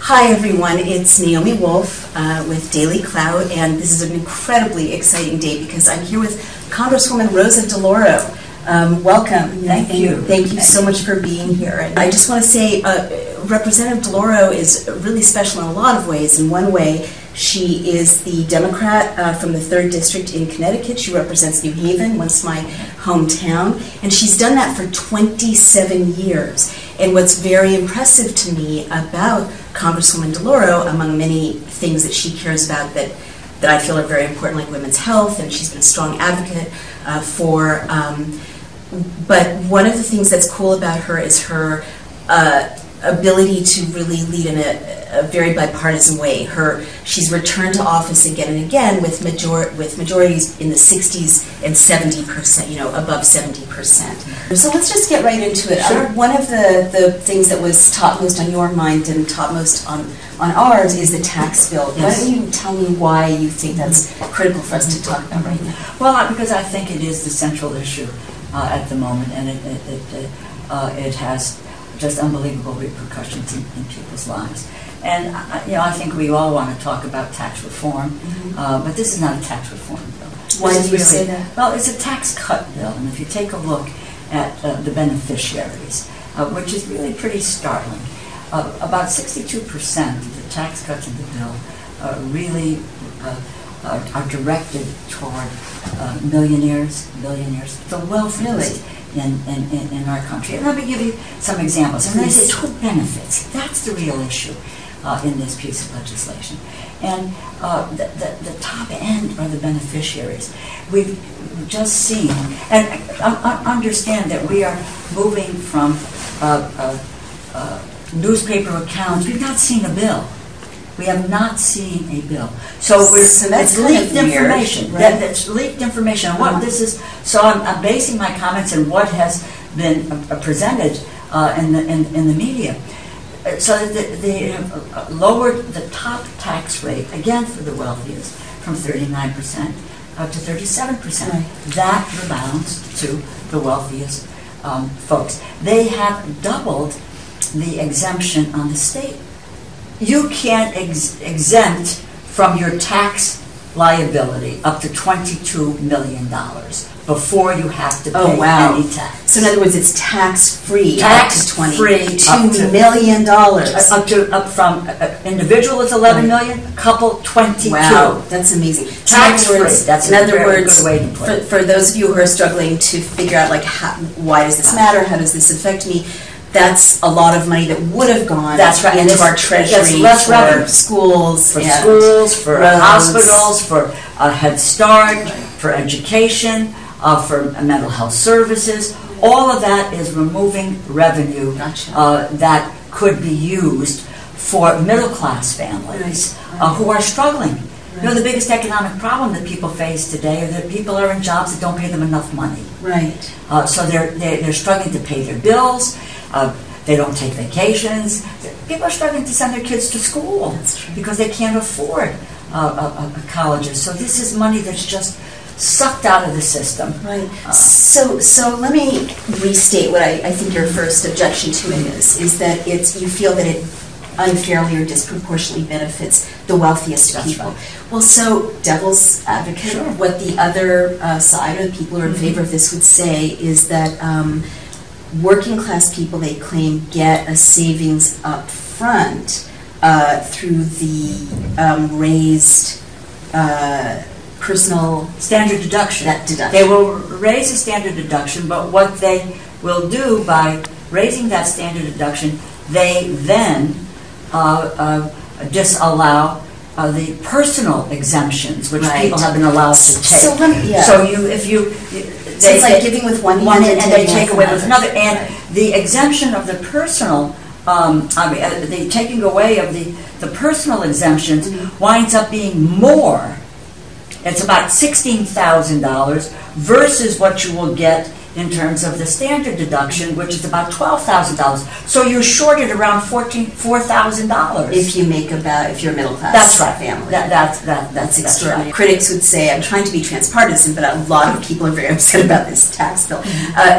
Hi everyone, it's Naomi Wolf with Daily Cloud, and this is an incredibly exciting day because I'm here with Congresswoman Rosa DeLauro. Welcome. Thank you. Thank you so much for being here. And I just want to say Representative DeLauro is really special in a lot of ways. In one way, she is the Democrat from the 3rd District in Connecticut. She represents New Haven, once my hometown, and she's done that for 27 years. And what's very impressive to me about Congresswoman DeLauro, among many things that she cares about that I feel are very important, like women's health, and she's been a strong advocate for. But one of the things that's cool about her is her ability to really lead in a very bipartisan way. She's returned to office again and again with majorities in the 60s and 70%, above 70%. So let's just get right into it. Sure. One of the things that was topmost on your mind and topmost on ours is the tax bill. Yes. Why don't you tell me why you think that's critical for us to talk about right now? Well, because I think it is the central issue at the moment, and it has just unbelievable repercussions in people's lives. And I think we all want to talk about tax reform, but this is not a tax reform bill. Why do you say that? Well, it's a tax cut bill, and if you take a look at the beneficiaries, which is really pretty startling, about 62% of the tax cuts in the bill really are directed toward millionaires, billionaires, the wealthiest in our country. And let me give you some examples. And they say who benefits. That's the real issue in this piece of legislation. And the top end are the beneficiaries. We've just seen, and understand that we are moving from newspaper accounts. We've not seen a bill. We have not seen a bill. So it's leaked information. Right? That's leaked information. What this is. So I'm basing my comments on what has been presented in the media. So they have lowered the top tax rate again for the wealthiest from 39% to 37%. Right. That rebounds to the wealthiest folks. They have doubled the exemption on the state. You can't exempt from your tax liability up to $22 million before you have to pay any tax. So in other words, it's tax-free. Tax-free. $22 million. Up from individual is $11 million, couple 22. Wow, that's amazing. Tax-free. That's in other words, good way to put it. For those of you who are struggling to figure out why does this matter? How does this affect me? That's a lot of money that would have gone into our treasury for schools, for hospitals, for Head Start, for education, for mental health services. All of that is removing revenue that could be used for middle-class families who are struggling. Right. The biggest economic problem that people face today is that people are in jobs that don't pay them enough money. Right. So they're struggling to pay their bills. They don't take vacations. People are struggling to send their kids to school because they can't afford colleges. So this is money that's just sucked out of the system. Right. So let me restate what I think your first objection to it is that you feel that it unfairly or disproportionately benefits the wealthiest people. Right. Well, so devil's advocate, what the other side or the people who are in favor of this would say is that working class people, they claim, get a savings up front through the raised personal standard deduction. They will raise the standard deduction, but what they will do by raising that standard deduction, they then disallow the personal exemptions, which people have been allowed to take. So it's like giving with one hand and they take away with another. And the exemption of the personal, the taking away of the personal exemptions winds up being more. It's about $16,000 versus what you will get in terms of the standard deduction, which is about $12,000. So you're shorted around $4,000 if you're a middle class. That's right. Family. That's extraordinary. Right. Critics would say, I'm trying to be transpartisan, but a lot of people are very upset about this tax bill.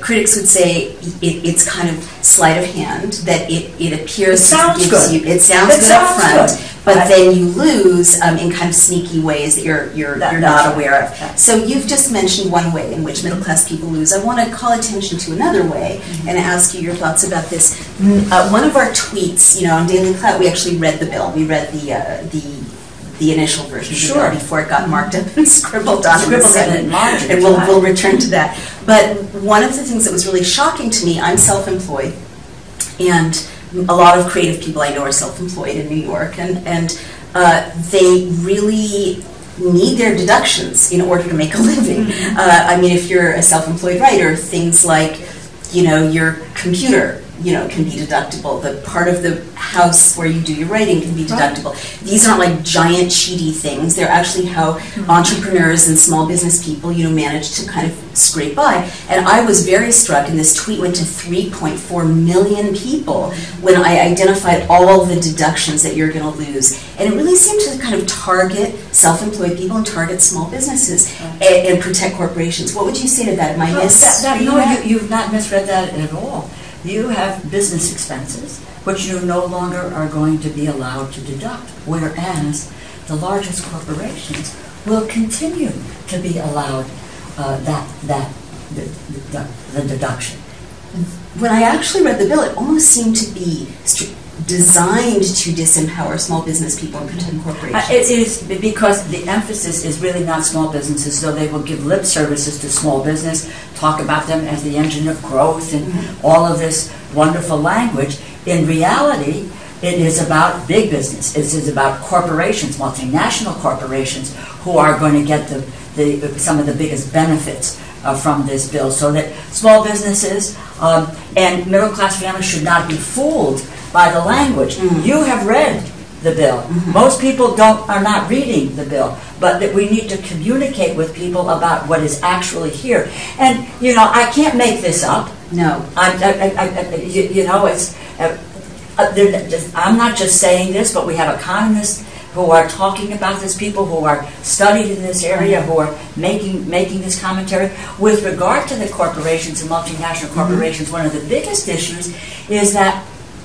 critics would say it's kind of sleight of hand, that it appears it sounds good. It sounds good up front, but then you lose in kind of sneaky ways that you're not aware of. So you've just mentioned one way in which middle class people lose. I want to call attention to another way and ask you your thoughts about this. One of our tweets, on Daily Clout, we actually read the bill. We read the initial version of the bill before it got marked up and scribbled on in the Senate. And we'll return to that. But one of the things that was really shocking to me, I'm self-employed, and a lot of creative people I know are self-employed in New York, and they really need their deductions in order to make a living. I mean, if you're a self-employed writer, things like, your computer, can be deductible. The part of the house where you do your writing can be deductible. These aren't like giant cheaty things. They're actually how entrepreneurs and small business people, manage to kind of scrape by. And I was very struck, and this tweet went to 3.4 million people when I identified all the deductions that you're going to lose. And it really seemed to kind of target self-employed people and target small businesses and protect corporations. What would you say to that? Am I you've not misread that at all. You have business expenses, which you no longer are going to be allowed to deduct, whereas the largest corporations will continue to be allowed the deduction. When I actually read the bill, it almost seemed to be designed to disempower small business people and protect corporations. It is because the emphasis is really not small businesses, so they will give lip services to small business, talk about them as the engine of growth and all of this wonderful language. In reality, it is about big business. It is about corporations, multinational corporations, who are going to get some of the biggest benefits from this bill, so that small businesses and middle-class families should not be fooled by the language. You have read the bill. Most people are not reading the bill, but that we need to communicate with people about what is actually here. And I can't make this up. No, I'm not just saying this, but we have economists who are talking about this, people who are studied in this area, who are making this commentary. With regard to the corporations and multinational corporations, one of the biggest issues is that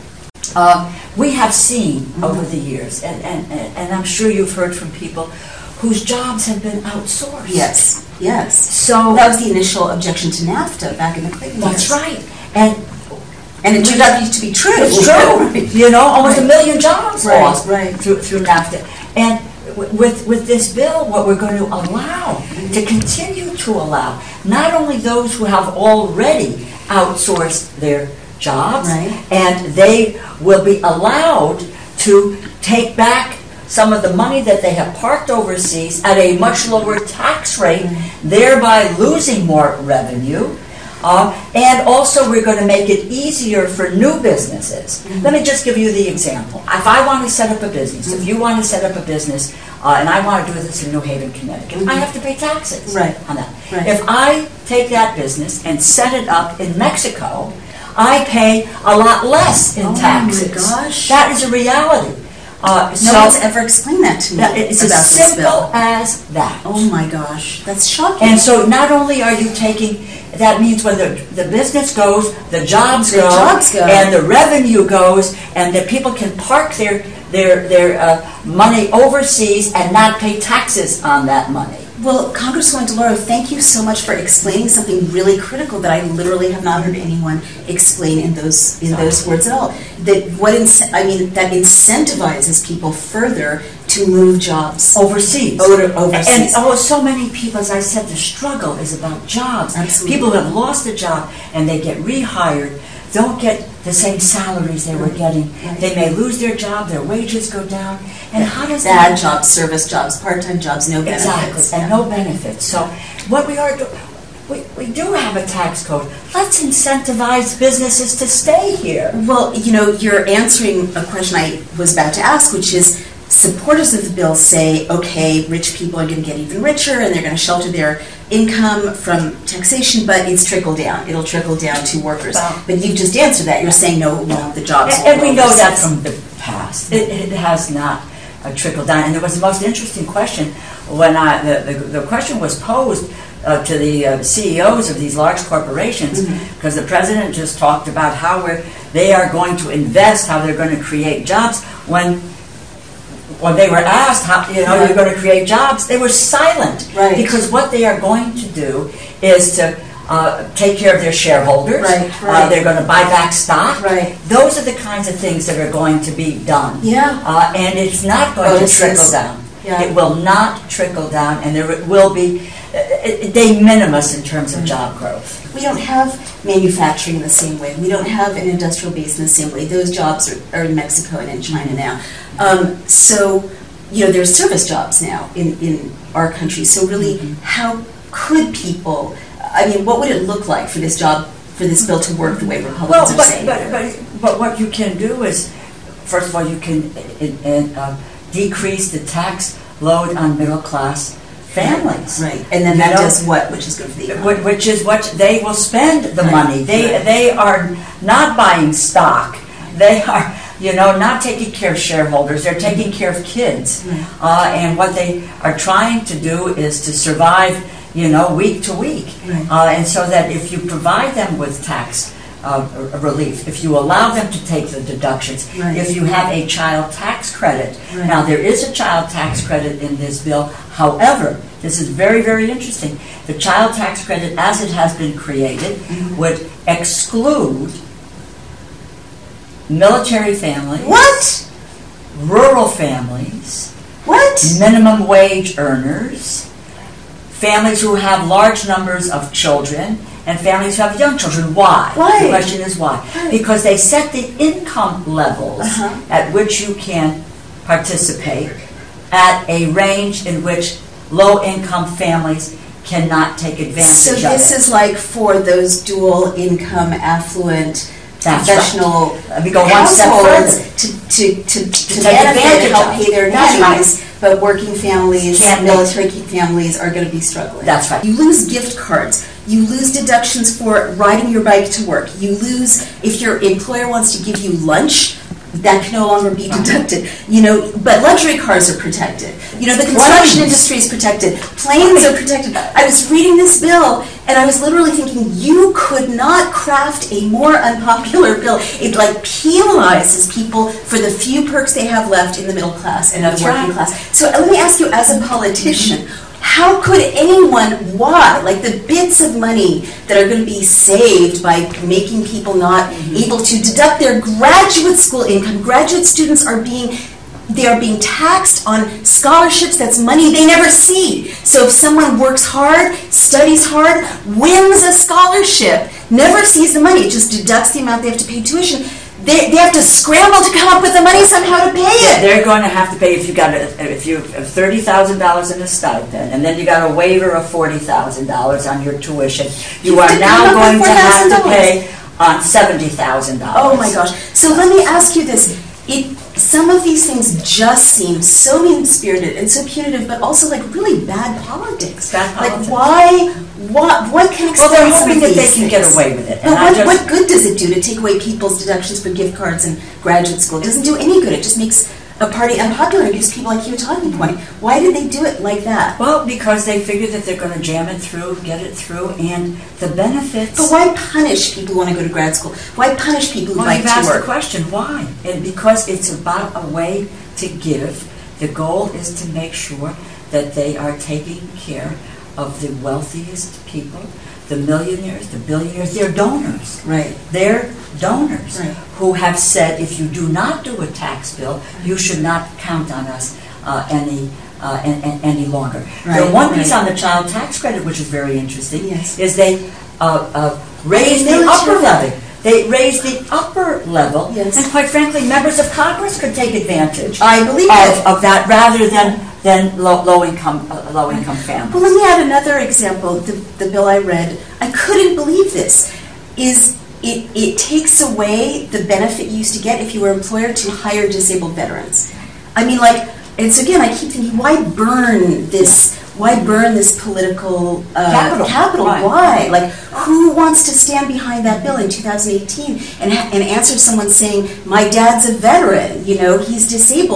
we have seen over the years, and I'm sure you've heard from people whose jobs have been outsourced. Yes. So that was the initial objection to NAFTA back in the Clinton years. That's right. And it turned out to be true. It's true. Almost 1 million jobs lost through NAFTA. And with this bill, what we're going to allow, to continue to allow, not only those who have already outsourced their jobs, and they will be allowed to take back some of the money that they have parked overseas at a much lower tax rate, thereby losing more revenue. And also we're going to make it easier for new businesses. Let me just give you the example. If I want to set up a business, if you want to set up a business, and I want to do this in New Haven, Connecticut, I have to pay taxes on that. If I take that business and set it up in Mexico, I pay a lot less in taxes. Oh my gosh. That is a reality. No one's ever explained that to me. It's as simple as that. Oh my gosh, that's shocking. And so not only are you taking, that means when the business goes, the jobs go, and the revenue goes, and that people can park their money overseas and not pay taxes on that money. Well, Congresswoman DeLauro, thank you so much for explaining something really critical that I literally have not heard anyone explain in those words at all. That that incentivizes people further to move jobs overseas. Overseas. And so many people, as I said, the struggle is about jobs. Absolutely. People who have lost a job and they get rehired don't get the same salaries they were getting. They may lose their job, their wages go down. And how does bad jobs, service jobs, part-time jobs, no benefits. Exactly, and no benefits. So what we are doing, we do have a tax code. Let's incentivize businesses to stay here. Well, you're answering a question I was about to ask, which is, supporters of the bill say, okay, rich people are going to get even richer and they're going to shelter their income from taxation, but it's trickle down. It'll trickle down to workers. But you've just answered that. You're saying, no, it won't. The jobs and we know that from the past. It has not trickle down. And there was the most interesting question when the question was posed to the CEOs of these large corporations, because the president just talked about how they are going to invest, how they're going to create jobs. When they were asked how you're going to create jobs, they were silent, because what they are going to do is to take care of their shareholders. They're going to buy back stock. Those are the kinds of things that are going to be done. And it's not going to trickle down. It will not trickle down, and there will be de minimis in terms of job growth. We don't have manufacturing in the same way. We don't have an industrial base in the same way. Those jobs are in Mexico and in China now. So, there's service jobs now in our country. So really, how could people, what would it look like for this bill to work the way Republicans are saying? But what you can do is, first of all, you can decrease the tax load on middle-class families. And then that does what? Which is good for the economy. Which is what they will spend the money. They are not buying stock. They are, not taking care of shareholders. They're taking care of kids. And what they are trying to do is to survive, week to week. And so that if you provide them with tax relief, if you allow them to take the deductions, if you have a child tax credit. Now, there is a child tax credit in this bill. However, this is very, very interesting. The child tax credit, as it has been created, would exclude military families. What? Rural families. What? Minimum wage earners. Families who have large numbers of children, and families who have young children. Why? Why? The question is why. Because they set the income levels at which you can participate at a range in which low-income families cannot take advantage of it. So this is like for those dual-income, affluent, professional we go one step further to benefit, help pay their nannies. But working families, military families are going to be struggling. That's right. You lose gift cards. You lose deductions for riding your bike to work. You lose, if your employer wants to give you lunch, that can no longer be deducted. But luxury cars are protected. The construction industry is protected. Planes are protected. I was reading this bill, and I was literally thinking, you could not craft a more unpopular bill. It penalizes people for the few perks they have left in the middle class and the working class. So let me ask you, as a politician, how could anyone, the bits of money that are going to be saved by making people not able to deduct their graduate school income? Graduate students are being taxed on scholarships. That's money they never see. So if someone works hard, studies hard, wins a scholarship, never sees the money, it just deducts the amount they have to pay tuition. They have to scramble to come up with the money somehow to pay it. They're going to have to pay if you have $30,000 in a stipend, and then you got a waiver of $40,000 on your tuition. You are now going to have to pay on $70,000. Oh my gosh! So let me ask you this: some of these things just seem so mean-spirited and so punitive, but also really bad politics. Why? What can explain? Well, they're hoping that they can get away with it. What good does it do to take away people's deductions for gift cards and graduate school? It doesn't do any good. It just makes a party unpopular and gives people like you a talking point. Why did they do it like that? Well, because they figure that they're going to jam it through, get it through, and the benefits. But why punish people who want to go to grad school? Why punish people who like to work? You've asked the question, why? And because it's about a way to give. The goal is to make sure that they are taking care of the wealthiest people, the millionaires, the billionaires. They're donors. They're donors who have said, if you do not do a tax bill, you should not count on us any longer. The one piece on the child tax credit, which is very interesting, is they raise the upper level. They raised the upper level, and quite frankly, members of Congress could take advantage of that rather than low-income families. Well, let me add another example. The bill I read, I couldn't believe this, it takes away the benefit you used to get if you were an employer to hire disabled veterans. And so again, I keep thinking, why burn this political capital? Why? Who wants to stand behind that bill in 2018 and answer someone saying, my dad's a veteran, he's disabled.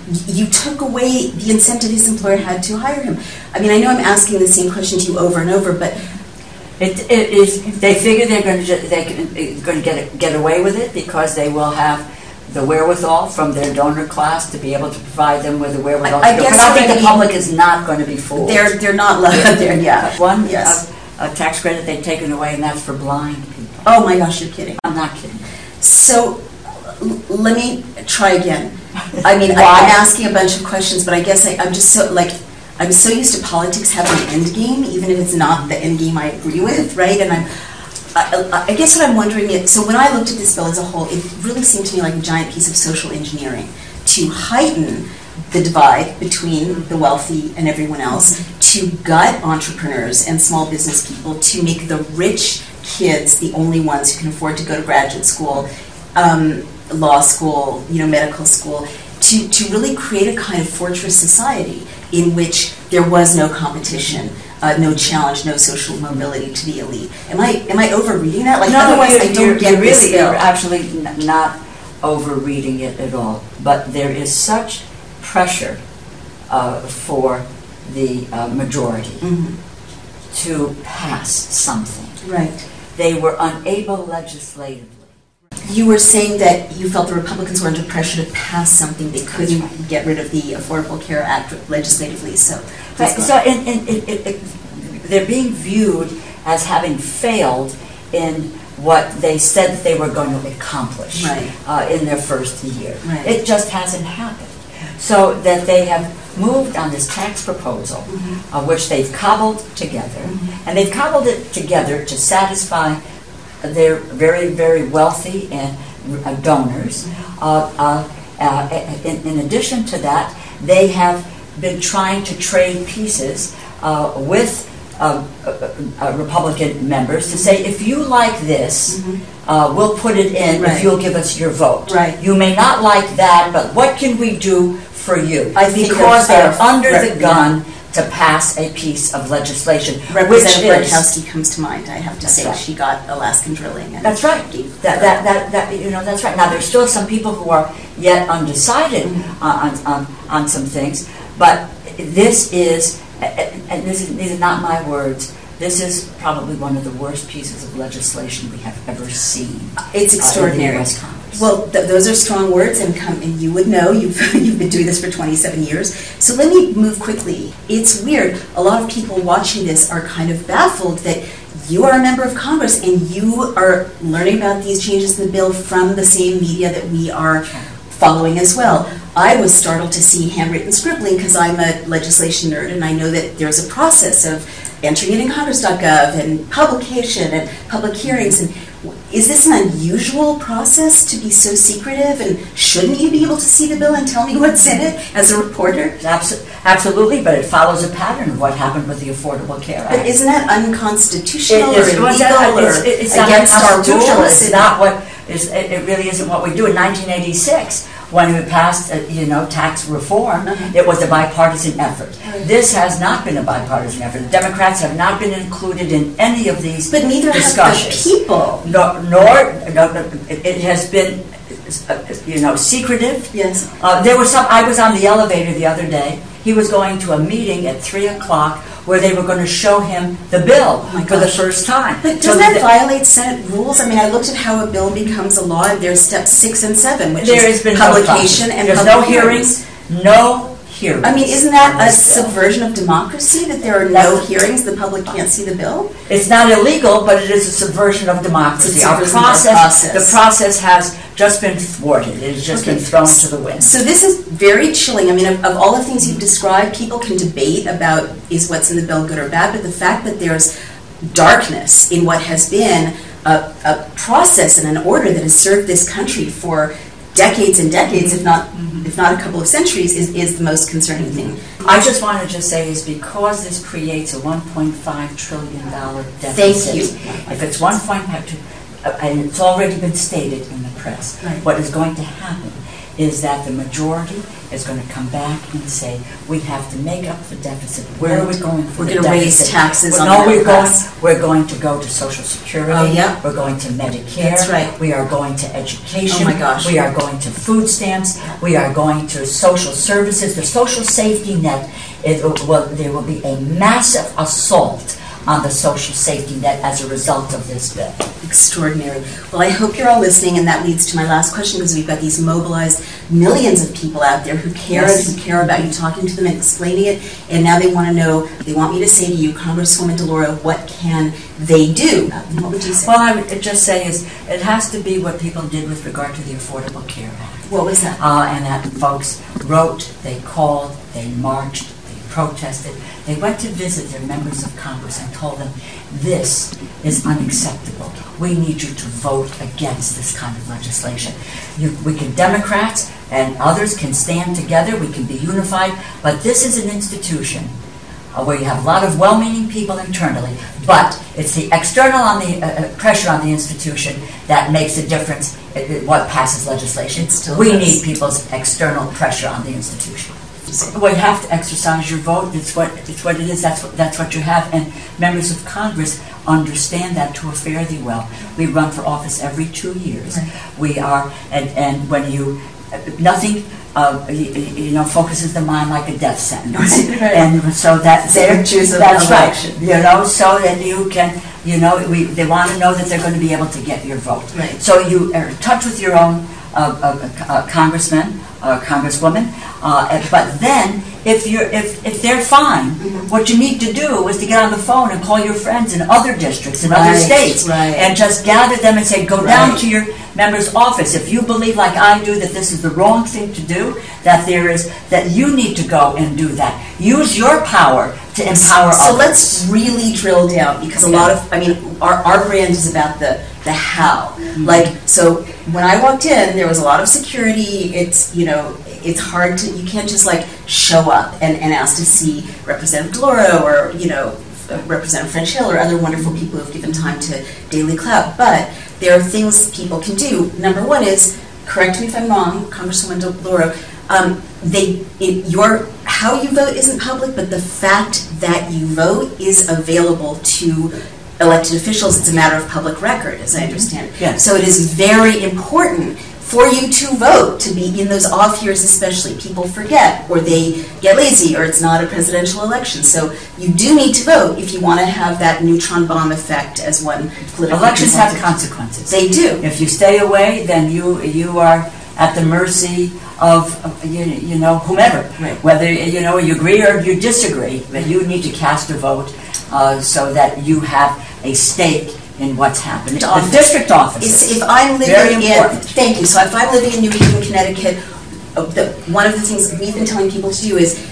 you took away the incentive his employer had to hire him. I mean, I know I'm asking the same question to you over and over, but it is. They figure they're going to get away with it because they will have the wherewithal from their donor class to be able to provide them with the wherewithal. I guess I think the public is not going to be fooled. They're not left there. Yeah. One yes. A tax credit they've taken away, and that's for blind people. Oh my gosh, you're kidding. I'm not kidding. So let me try again. I mean, I'm asking a bunch of questions, but I guess I'm just so, like, I'm so used to politics having an end game, even if it's not the end game I agree with, right? And I guess what I'm wondering is, so when I looked at this bill as a whole, it really seemed to me like a giant piece of social engineering to heighten the divide between the wealthy and everyone else, to gut entrepreneurs and small business people, to make the rich kids the only ones who can afford to go to graduate school, law school, medical school, to really create a kind of fortress society in which there was no competition, no challenge, no social mobility to the elite. Am I overreading that? Like, no, otherwise I don't get really, this bill. You're actually not overreading it at all. But there is such pressure for the majority to pass something. Right. They were unable legislatively. You were saying that you felt the Republicans were under pressure to pass something. They couldn't get rid of the Affordable Care Act legislatively. So they're being viewed as having failed in what they said that they were going to accomplish in their first year. Right. It just hasn't happened. So that they have moved on this tax proposal, which they've cobbled together, and they've cobbled it together to satisfy their very, very wealthy and donors. In addition to that, they have been trying to trade pieces with Republican members to say, if you like this, we'll put it in if you'll give us your vote. Right. You may not like that, but what can we do for you? Because they're under the gun to pass a piece of legislation. Representative Bartkowski comes to mind. I have to say, right. She got Alaskan drilling. And that's right. That's right. Now there's still some people who are yet undecided on some things, but this is, and these are not my words. This is probably one of the worst pieces of legislation we have ever seen. It's extraordinary. In the U.S. Congress. Well, those are strong words, and you would know. You've been doing this for 27 years. So let me move quickly. It's weird. A lot of people watching this are kind of baffled that you are a member of Congress and you are learning about these changes in the bill from the same media that we are following as well. I was startled to see handwritten scribbling because I'm a legislation nerd, and I know that there's a process of entering it in Congress.gov and publication and public hearings. And is this an unusual process to be so secretive? And shouldn't you be able to see the bill and tell me what's in it as a reporter? Absolutely, but it follows a pattern of what happened with the Affordable Care Act. But isn't that unconstitutional or illegal it's against our rules? It's not what it really isn't what we do. In 1986, when we passed, tax reform, it was a bipartisan effort. This has not been a bipartisan effort. The Democrats have not been included in any of these but neither discussions. Have the people. It has been, secretive. Yes. There was some. I was on the elevator the other day. He was going to a meeting at 3:00 where they were going to show him the bill for the first time. But doesn't that violate Senate rules? I mean, I looked at how a bill becomes a law, and there's steps 6 and 7, which is publication and there's no hearings. No hearings. I mean, isn't that a subversion of democracy, that there are no hearings, the public can't see the bill? It's not illegal, but it is a subversion of democracy. The process has just been thwarted. It has just been thrown to the wind. So this is very chilling. I mean, of all the things you've described, people can debate about is what's in the bill good or bad, but the fact that there's darkness in what has been a process and an order that has served this country for decades and decades, if not a couple of centuries, is the most concerning thing. I just wanted to say is because this creates a $1.5 trillion deficit. Thank you. If it's 1.5, and it's already been stated in the press, what is going to happen is that the majority is going to come back and say, we have to make up the deficit. Where are we going for the deficit? We're going to raise taxes on no, the we're going to go to Social Security. Oh, yeah. We're going to Medicare. That's right. We are going to education. Oh, my gosh. We are going to food stamps. We are going to social services. The social safety net, there will be a massive assault on the social safety net as a result of this bill. Extraordinary. Well, I hope you're all listening, and that leads to my last question, because we've got these mobilized millions of people out there who care, Yes. and who care about you talking to them and explaining it, and now they want to know, they want me to say to you, Congresswoman DeLauro, what can they do? What would you say? Well, I would just say it has to be what people did with regard to the Affordable Care Act. What was that? And that folks wrote, they called, they marched, they protested. They went to visit their members of Congress and told them, this is unacceptable. We need you to vote against this kind of legislation. We can, Democrats and others can stand together, we can be unified, but this is an institution where you have a lot of well-meaning people internally, but it's the external pressure on the institution that makes a difference in what passes legislation. We need people's external pressure on the institution. Well, you have to exercise your vote. It's what it is. That's what you have. And members of Congress understand that to a fairly well. We run for office every 2 years. Right. We are, and when nothing focuses the mind like a death sentence. Right. And so that's election. Right. So that you can. They want to know that they're going to be able to get your vote. Right. So you are in touch with your own congressman, congresswoman, but then if they're fine, what you need to do is to get on the phone and call your friends in other districts in other states, and just gather them and say, go down to your member's office. If you believe, like I do, that this is the wrong thing to do, that you need to go and do that. Use your power to empower others. So let's really drill down, because a lot of, our brand is about the how. Mm-hmm. So when I walked in, there was a lot of security. It's hard to, you can't just show up and ask to see Representative DeLauro or, Representative French Hill or other wonderful people who have given time to Daily Clout. But there are things people can do. Number one is, correct me if I'm wrong, Congresswoman DeLauro, how you vote isn't public, but the fact that you vote is available to elected officials. It's a matter of public record, as I understand it. Yes. So it is very important for you to vote, to be in those off years especially. People forget, or they get lazy, or it's not a presidential election. So you do need to vote if you want to have that neutron bomb effect, as one political elections have consequences. They do. If you stay away, then you are at the mercy of whomever. Right. Whether you agree or you disagree, but you need to cast a vote so that you have a stake in what's happening. The district offices. If I'm living very important. Thank you. So if I'm living in New Haven, Connecticut, one of the things that we've been telling people to do is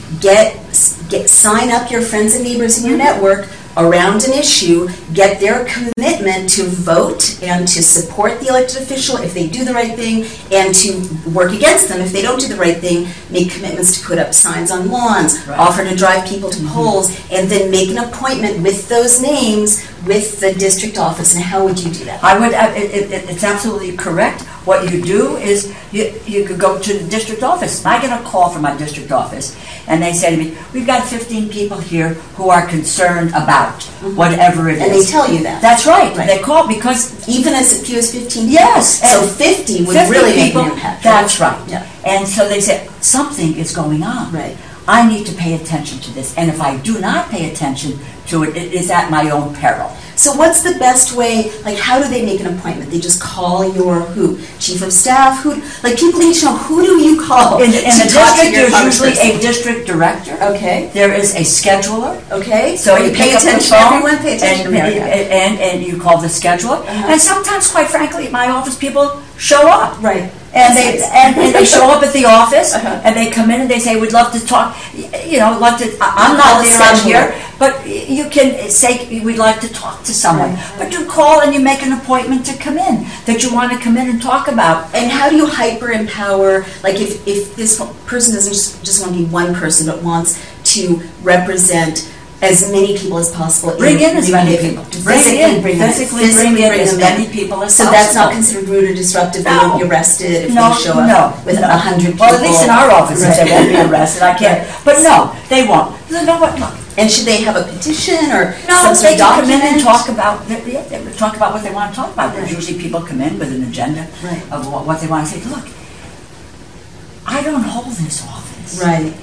sign up your friends and neighbors in your network around an issue, get their commitment to vote and to support the elected official if they do the right thing, and to work against them if they don't do the right thing, make commitments to put up signs on lawns, offer to drive people to polls, and then make an appointment with those names with the district office. And how would you do that? It's absolutely correct. What you do is you could go to the district office. I get a call from my district office, and they say to me, we've got 15 people here who are concerned about whatever it is. And they tell you that. That's right. They call because... Even as few as 15 people? Yes. So 50 would really make an impact. That's right. Yeah. And so they say, something is going on. Right. I need to pay attention to this. And if I do not pay attention to it, it is at my own peril. So what's the best way, how do they make an appointment? They just call your who? Chief of staff? People need to know, who do you call? In the district, there's usually a district director. Okay. There is a scheduler. Okay. So you pay pick up the attention, phone, everyone pay attention to America. And you call the scheduler. And sometimes, quite frankly, at my office, people show up. Right. And they show up at the office, and they come in and they say, we'd love to talk, I'm not there, I'm here, but you can say, we'd like to talk to someone. But you call and you make an appointment to come in, that you want to come in and talk about. And how do you hyper-empower, if this person doesn't just want to be one person, but wants to represent as many people as possible. Bring in as many people. Physically bring in as many people as possible. So that's not considered rude or disruptive. They won't be arrested if they show up with 100 people. Well, at least in our offices they won't be arrested. I can't. But no, they won't. No, what? Look. And should they have a petition or no? Some sort They of can come document? in and talk about. They would talk about what they want to talk about. There's usually people come in with an agenda of what they want to say. Look, I don't hold this office. Right.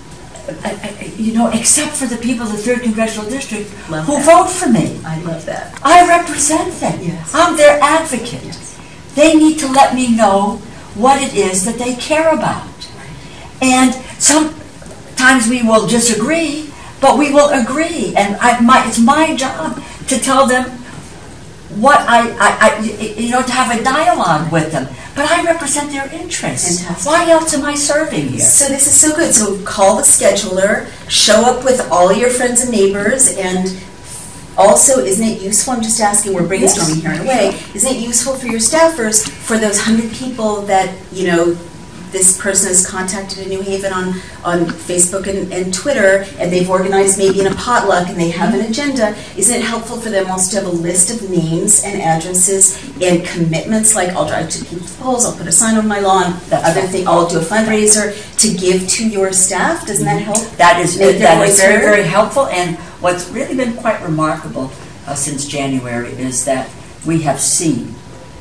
Except for the people of the 3rd Congressional District Love who that. vote for me. I love that. I represent them. Yes. I'm their advocate. They need to let me know what it is that they care about. And sometimes we will disagree, but we will agree. And it's my job to tell them what to have a dialogue with them. But I represent their interests. Fantastic. Why else am I serving here? So this is so good. So call the scheduler, show up with all your friends and neighbors, and also, isn't it useful, I'm just asking, we're brainstorming here in a way, isn't it useful for your staffers, for those 100 people that, this person has contacted in New Haven on Facebook and Twitter, and they've organized maybe in a potluck, and they have an agenda, isn't it helpful for them also to have a list of names and addresses and commitments, like I'll drive to people's polls, I'll put a sign on my lawn, I'll do a fundraiser to give to your staff? Doesn't that help? That is very, very helpful, and what's really been quite remarkable since January is that we have seen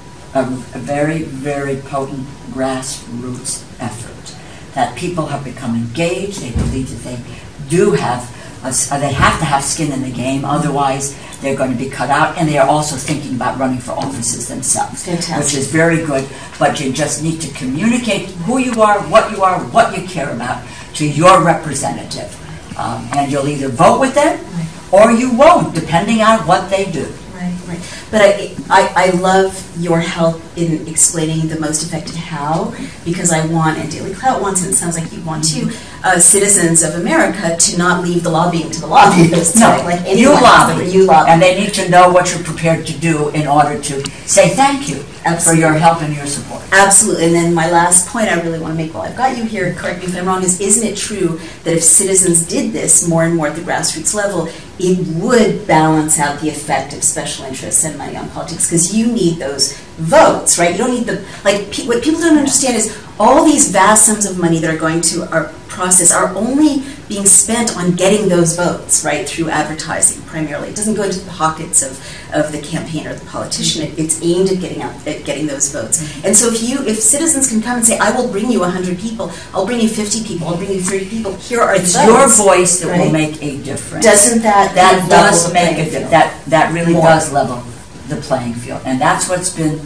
a very, very potent grassroots effort, that people have become engaged. They believe that they do have, they have to have skin in the game, otherwise they're going to be cut out, and they are also thinking about running for offices themselves. Fantastic. Which is very good, but you just need to communicate who you are, what you care about to your representative. And you'll either vote with them or you won't, depending on what they do. Right. But I love your help in explaining the most effective how, because I want, and Daily Clout wants, and it sounds like you want to, citizens of America to not leave the lobbying to the lobbyists. No, right? Like you lobby. And they need need to know what you're prepared to do in order to say thank you for your help and your support. Absolutely. And then my last point I really want to make while I've got you here, correct me if I'm wrong, is isn't it true that if citizens did this more and more at the grassroots level, it would balance out the effect of special interests and money on politics? Because you need those votes, right? You don't need what people don't understand is all these vast sums of money that are going to our process are only being spent on getting those votes, right, through advertising primarily. It doesn't go into the pockets of the campaign or the politician. It's aimed at getting those votes. And so if citizens can come and say, I will bring you 100 people, I'll bring you 50 people, I'll bring you 30 people, here are the votes. It's your voice that will make a difference. Doesn't that does make a difference? That really does level the playing field. And that's what's been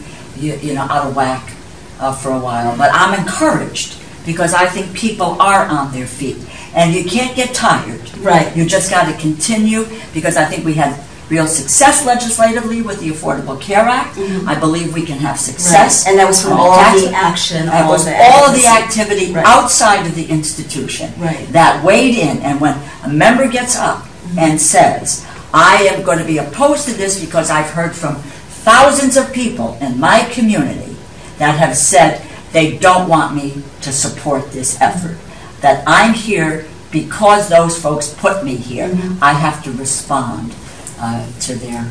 out of whack for a while. But I'm encouraged because I think people are on their feet. And you can't get tired. Right. You just got to continue, because I think we had real success legislatively with the Affordable Care Act. Mm-hmm. I believe we can have success. Right. And that was from all the action. That was all of the activity outside of the institution that weighed in. And when a member gets up and says, I am going to be opposed to this because I've heard from thousands of people in my community that have said they don't want me to support this effort, that I'm here because those folks put me here. I have to respond to their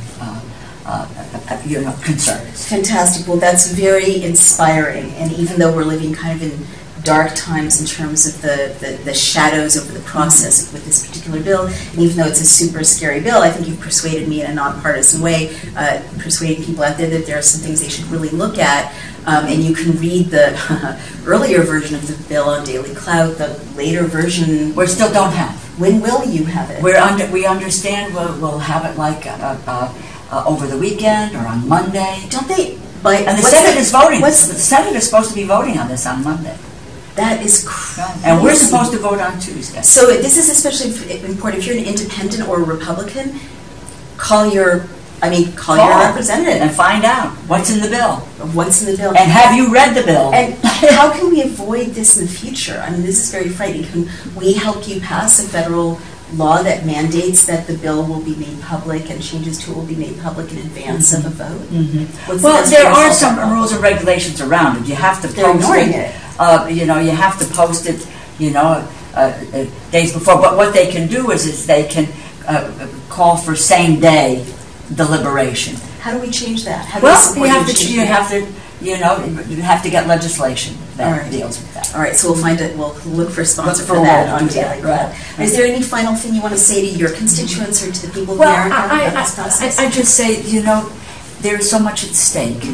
concerns. Fantastic. Well, that's very inspiring. And even though we're living kind of in dark times in terms of the shadows over the process with this particular bill, and even though it's a super scary bill, I think you've persuaded me in a nonpartisan way, persuading people out there that there are some things they should really look at. And you can read the earlier version of the bill on Daily Clout, the later version. We still don't have. When will you have it? We understand we'll have it like over the weekend or on Monday. Don't they? And the Senate is voting. The Senate is supposed to be voting on this on Monday. That is crazy. And we're supposed to vote on Tuesday. So this is especially important. If you're an independent or a Republican, call your representative and find out what's in the bill. What's in the bill? And have you read the bill? And how can we avoid this in the future? I mean, this is very frightening. Can we help you pass a federal law that mandates that the bill will be made public and changes to it will be made public in advance of a vote? Mm-hmm. Well, there are some rules and regulations around it. You have to post it. You have to post it, days before. But what they can do is they can call for same-day deliberation. How do we change that? How do Well, we support you have to get legislation that deals with that. All right, so we'll look for a sponsor For for that on do that, Daily Cloud. Is there any final thing you want to say to your constituents or to the people of America about this process? I just say, there's so much at stake,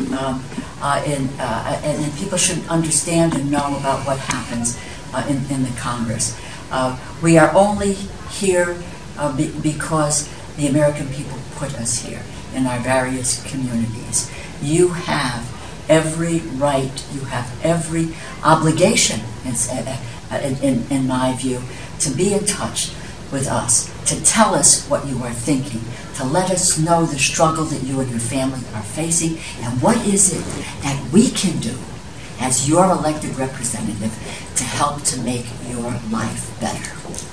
and people should understand and know about what happens in the Congress. We are only here because the American people put us here in our various communities. You have every right, you have every obligation, in my view, to be in touch with us, to tell us what you are thinking, to let us know the struggle that you and your family are facing, and what is it that we can do as your elected representative to help to make your life better.